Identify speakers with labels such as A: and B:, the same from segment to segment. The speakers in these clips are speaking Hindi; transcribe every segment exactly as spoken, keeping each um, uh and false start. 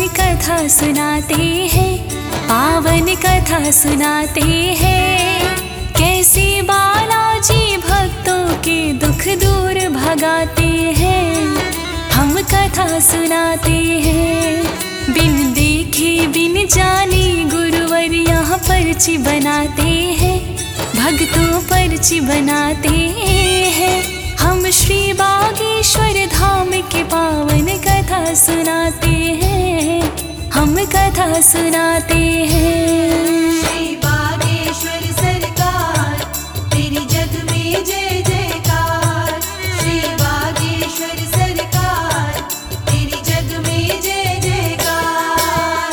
A: कथा सुनाते हैं, पावन कथा सुनाते हैं। कैसे बालाजी भक्तों के दुख दूर भगाते हैं, हम कथा सुनाते हैं। बिन देखे बिन जाने गुरुवर यहाँ पर्ची बनाते हैं, भक्तों पर्ची बनाते हैं। हम श्री बागेश्वर धाम के पावन कथा सुनाते हैं, हम कथा सुनाते हैं।
B: श्री बागेश्वर सरकार तेरी जग में जय जयकार। श्री बागेश्वर सरकार तेरी जग में जय जयकार।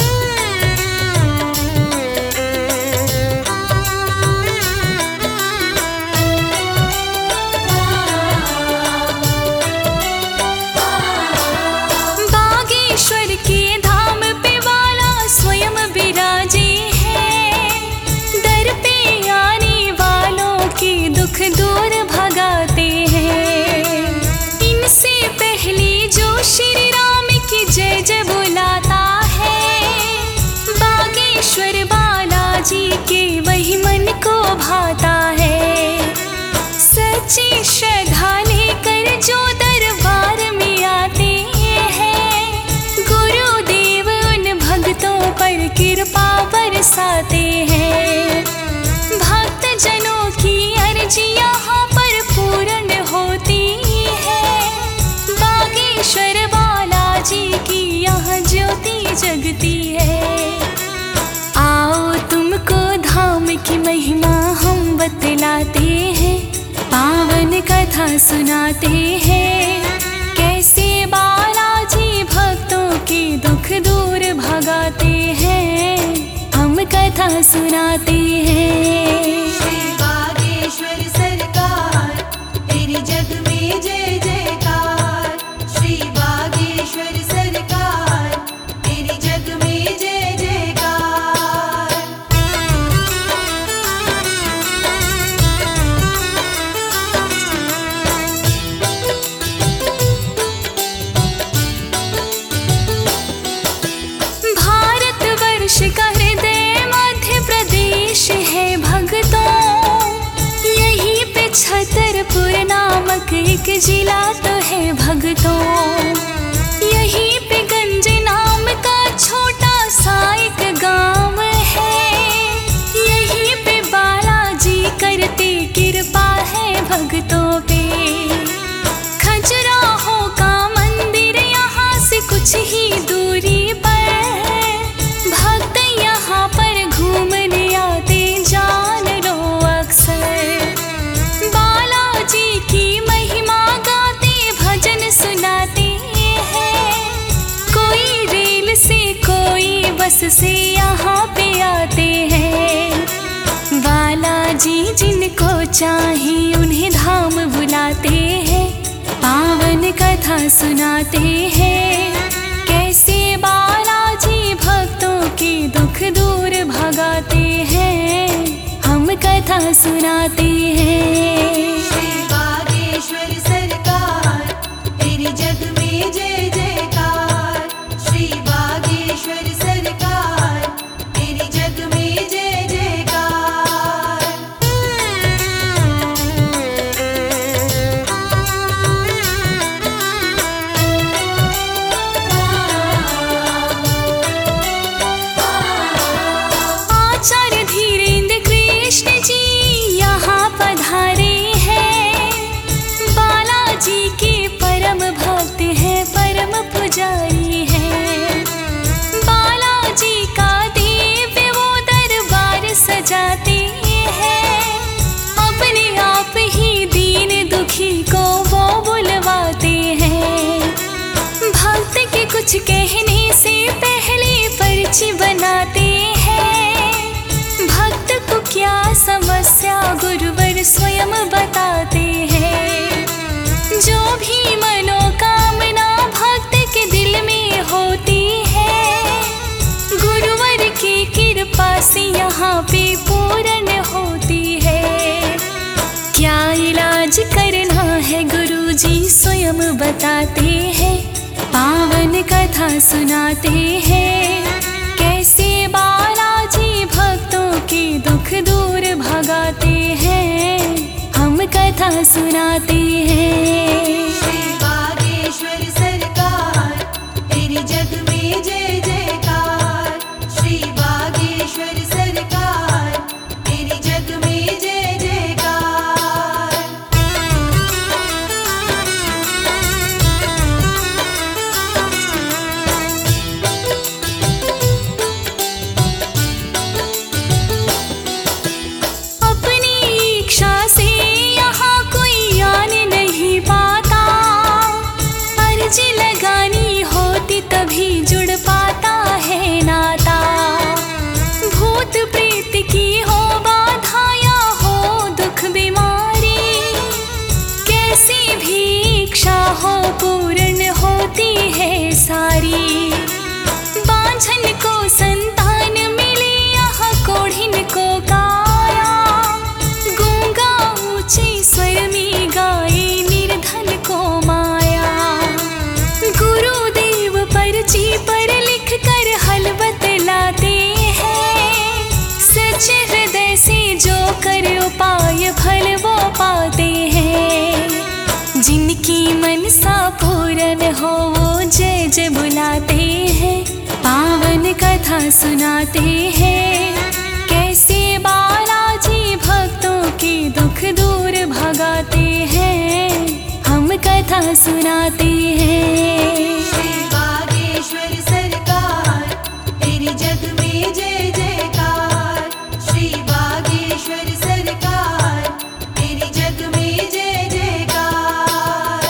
A: बागेश्वर के धाम पे वाला स्वयं विराजे हैं, दर पे आने वालों के दुख दूर भगाते हैं। इनसे पहले जो श्री राम की जय जय बुलाता है, बागेश्वर बालाजी के वही मन को भाता है। सच्ची श्रद्धा लेकर जो दरबार में आते हैं, गुरुदेव उन भक्तों पर कृपा बरसाते हैं। भक्त जनों की अर्जी यहाँ पर पूर्ण होती है, बागेश्वर बालाजी की यहाँ ज्योति जगती है। आओ तुमको धाम की महिमा हम बतलाते हैं, पावन कथा सुनाते हैं। कैसे बालाजी भक्तों के दुख दूर भगाते हैं, हम कथा सुनाते हैं।
B: श्री बागेश्वर सरकार तेरी जग में जय जयकार। श्री बागेश्वर सरकार तेरी जग में जय जयकार।
A: भारतवर्ष का हृदय मध्य प्रदेश है भक्तों, यहीं पे छतरपुर नामक एक जिला तो है भक्तों। यहीं पे गंज नाम का छोटा सा एक गांव है, यहीं पे बालाजी करते कृपा है भक्तों पे। खजुराहो का मंदिर यहाँ से कुछ ही दूरी पर, भक्त यहाँ पर घूमने आते जान लो अक्सर। बालाजी की महिमा गाते भजन सुनाते हैं, कोई रेल से कोई बस से यहाँ पे आते हैं। बालाजी जिनको चाहे उन्हें धाम बुलाते हैं, पावन कथा सुनाते हैं। कैसे बालाजी भक्तों के दुख दूर भगाते हैं, हम कथा सुनाते हैं।
B: श्री बागेश्वर सरकार तेरी जग में जय जयकार। श्री बागेश्वर सरकार तेरी जग में जय जयकार।
A: आचार्य धीरेन्द्र कृष्ण जी यहाँ पधारे हैं, बालाजी के परम भक्त हैं, परम पुजारी हैं। बालाजी का दिव्य वो दरबार सजाते हैं, अपने आप ही दीन दुखी को वो बुलवाते हैं। भक्त के कुछ कहने से पहले पर्ची बनाते हैं, भक्त को क्या समस्या गुरुवर स्वयं बताते हैं। जो भी मनोकामना भक्त के दिल में होती है, गुरुवर की कृपा से यहाँ पे पूर्ण होती है। क्या इलाज करना है गुरुजी स्वयं बताते हैं, पावन कथा सुनाते हैं, कैसे बालाजी भक्तों के दुख दूर भगाते हैं, हम कथा सुनाते हैं।
B: श्री बागेश्वर सरकार तेरी जग में जय जयकार। श्री बागेश्वर सरकार तेरी जग में जय जयकार।
A: अपनी इच्छा से यहाँ कोई आने नहीं पाता, अर्जी लगानी होती तभी जुड़ पाता है नाता। भूत प्रेत की हो बाधा या हो दुख बीमारी, कैसी भी इच्छा हो पूर्ण होती है सारी। बांझन को संतान मिली, यहाँ कोढ़िन को काया, गूंगा ऊंचे स्वर में गाए निर्धन को माया। गुरुदेव पर्ची पर लिख कर हल बतलाते हैं, सच हृदय से जो कर उपाय फल वो पाते हैं। जिनकी मनसा पूर्ण हो वो जय जय बुलाते हैं, पावन कथा सुनाते हैं, कैसे बालाजी भक्तों के दुख दूर भगाते हैं, हम कथा सुनाते हैं।
B: श्री बागेश्वर सरकार तेरी जग में जय जयकार। श्री बागेश्वर सरकार तेरी जग में जय जयकार।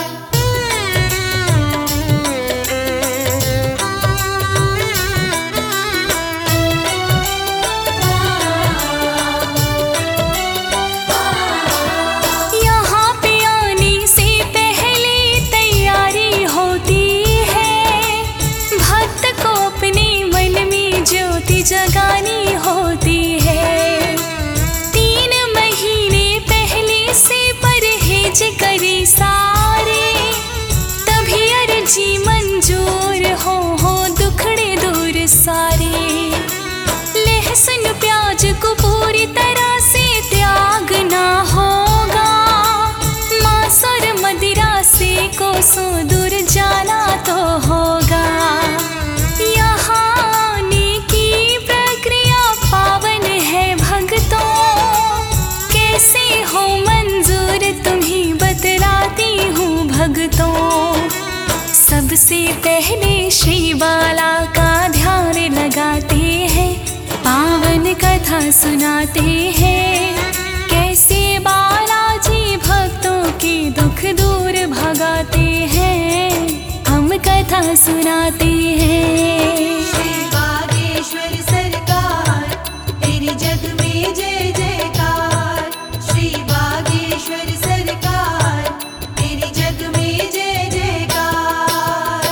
A: यहाँ पे आने से पहले तैयारी होती है, भक्त को अपने मन में ज्योति जगानी होती है। तीन महीने पहले से परहेज करे सारे, तभी अर्जी मंजूर हो हो दुखड़े दूर सारे। लहसुन प्याज को पूरी तरह से त्यागना होगा, मांस और मदिरा से कोसों दूर जाना तो होगा। यहाँ आने की प्रक्रिया पावन है भक्तों, कैसे हो मंजूर तुम्हें बतलाती हूँ भक्तों। सबसे पहले श्री बाला का ध्यान लगाते हैं, पावन कथा सुनाते हैं, कैसे बालाजी भक्तों के दुख दूर भगाते हैं, हम कथा सुनाते हैं।
B: श्री बागेश्वर सरकार तेरी जग में जय जयकार। श्री बागेश्वर सरकार तेरी जग में जय जयकार।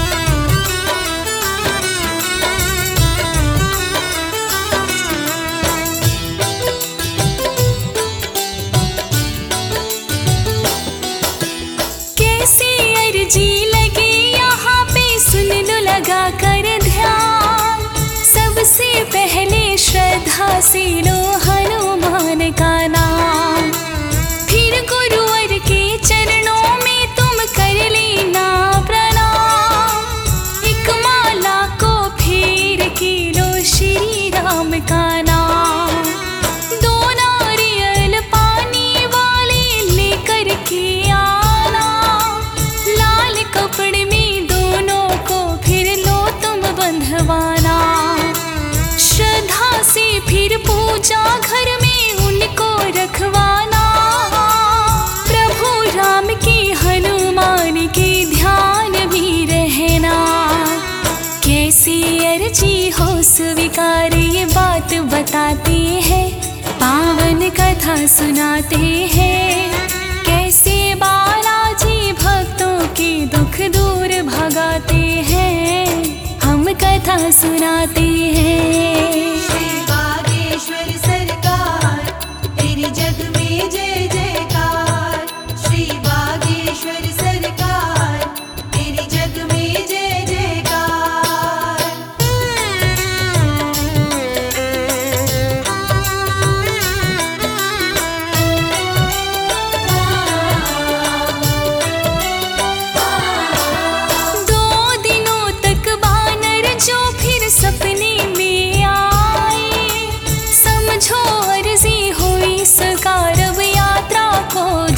A: कैसी अर्जी लगी यहाँ पे सुन लो लगा कर ध्यान, सबसे पहले श्रद्धा से लो हनुमान का नाम। फिर गुरुवर के चरणों में तुम कर लेना प्रणाम, एक माला को फेर के लो श्री राम का नाम। दो नारियल पानी वाले लेकर के आना, लाल कपड़े में दोनों को फिर लो तुम बंधवाना। श्रद्धा से फिर पूजा घर में उनको रखवाना, प्रभु राम के हनुमान के ध्यान भी रहना। कैसी अर्जी हो स्वीकार ये बात बताते हैं, पावन कथा सुनाते हैं, कैसे बालाजी भक्तों के दुख दूर भगाते हैं, हम कथा सुनाते हैं।
B: श्री बागेश्वर सरकार तेरी जग में जय जयकार। श्री बागेश्वर सरकार तेरी जग में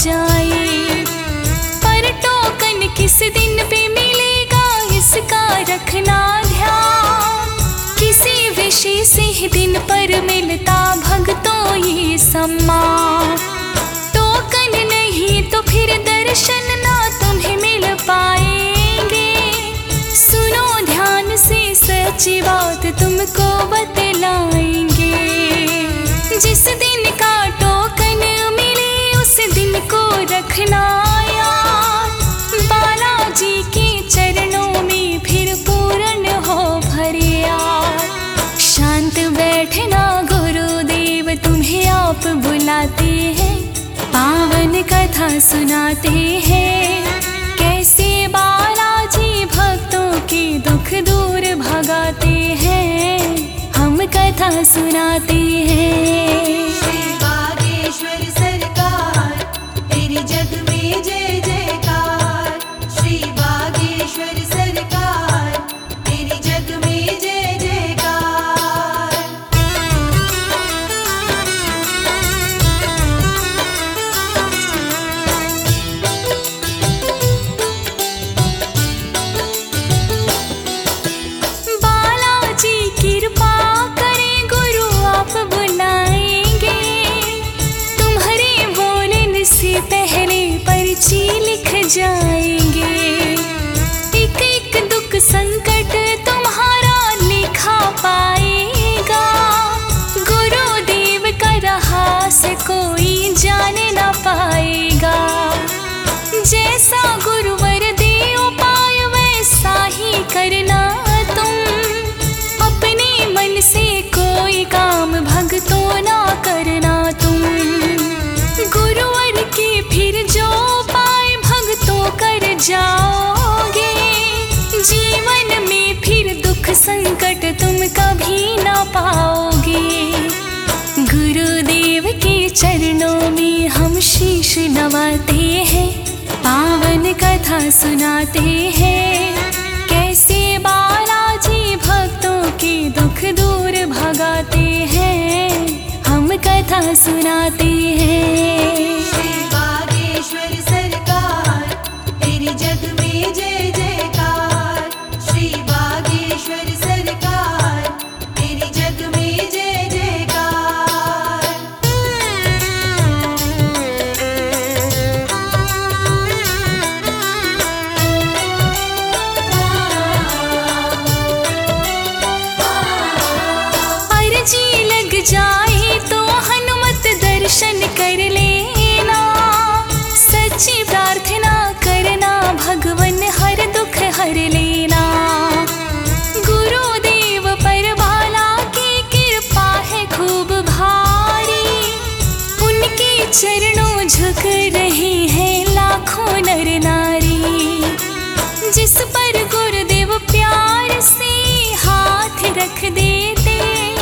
A: जाए। पर टोकन किस दिन पे मिलेगा इसका रखना ध्यान। किसी विशेष ही दिन पर मिलता भक्तों ये सम्मान। टोकन नहीं तो फिर दर्शन ना तुम्हें मिल पाएंगे। सुनो ध्यान से सच्ची बात तुमको बतलाएंगे। जिस दिन का टोकन मिले उस दिन को रखना याद। बालाजी के चरणों में फिर पूर्ण हो फरियाद। शांत बैठना गुरुदेव तुम्हें आप बुलाते हैं। पावन कथा सुनाते हैं। कैसे बालाजी भक्तों के दुख दूर भगाते हैं। हम कथा सुनाते हैं।
B: श्री बागेश्वर सरकार तेरी जग में जय जयकार। श्री बागेश्वर सरकार तेरी जग में जय जयकार।
A: बालाजी कृपा करें गुरु आप बुलाएंगे। तुम्हारे बोलने से पहले पर्ची लिख जाएंगे। एक एक दुख संकट तुम्हारा लिखा पाएगा। गुरुदेव का रहस्य कोई जान ना पाएगा। जैसा गुरुवर दे उपाय वैसा ही करना तुम। अपने मन से कोई काम भक्तों ना करना तुम। गुरुवर के फिर जो उपाय भक्तों कर जाओगे। जीवन में फिर दुख संकट तुम कभी ना पाओगे। गुरुदेव के चरणों में हम शीश नवाते हैं। पावन कथा सुनाते हैं। कैसे बालाजी भक्तों के दुख दूर भगाते हैं। हम कथा सुनाते हैं।
B: श्री बागेश्वर सरकार तेरी जग में जय जयकार। श्री बागेश्वर सरकार तेरी जग में जय जयकार।
A: अर्जी लग जाए तो हनुमत दर्शन कर लेना। सच्ची प्रार्थना करना भगवन हर दुख हर लेना। गुरुदेव पर बाला की कृपा है खूब भारी। उनके चरणों झुक रहे हैं लाखों नर नारी। जिस पर गुरुदेव प्यार से हाथ रख देते।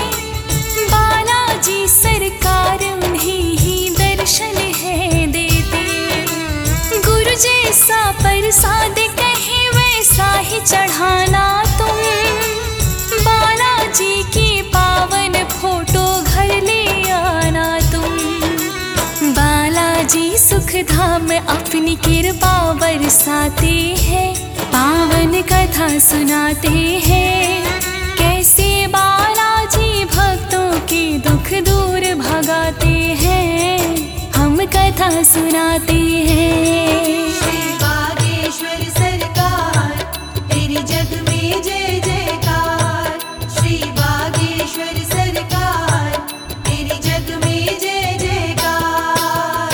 A: बालाजी सरकार उन्हें ही दर्शन है देते। गुरु जैसा प्रसाद कहे वैसा ही चढ़ाना तुम। बालाजी की पावन फोटो घर ले आना तुम। बालाजी सुख धाम अपनी कृपा बरसाते हैं। पावन कथा सुनाते हैं। कैसे बालाजी भक्तों के दुख दूर भगाते हैं। हम कथा सुनाते हैं।
B: श्री बागेश्वर सरकार तेरी जग में जय जयकार। श्री बागेश्वर सरकार तेरी जग में जय जयकार।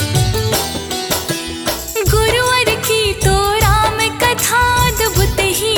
A: गुरुवर की तो राम कथा अद्भुत ही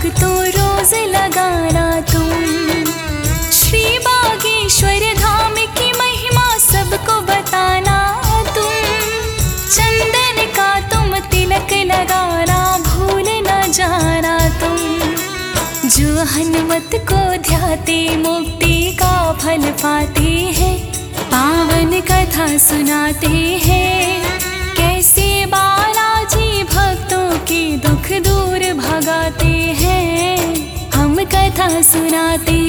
A: तो रोज लगाना तुम। श्री बागेश्वर धाम की महिमा सबको बताना तुम। चंदन का तुम तिलक लगाना भूल न जाना तुम। जो हनुमत को ध्याते मुक्ति का फल पाते हैं। पावन कथा सुनाते हैं, कैसे बालाजी भक्तों के दुख दूर भगाते हैं। हम कथा सुनाते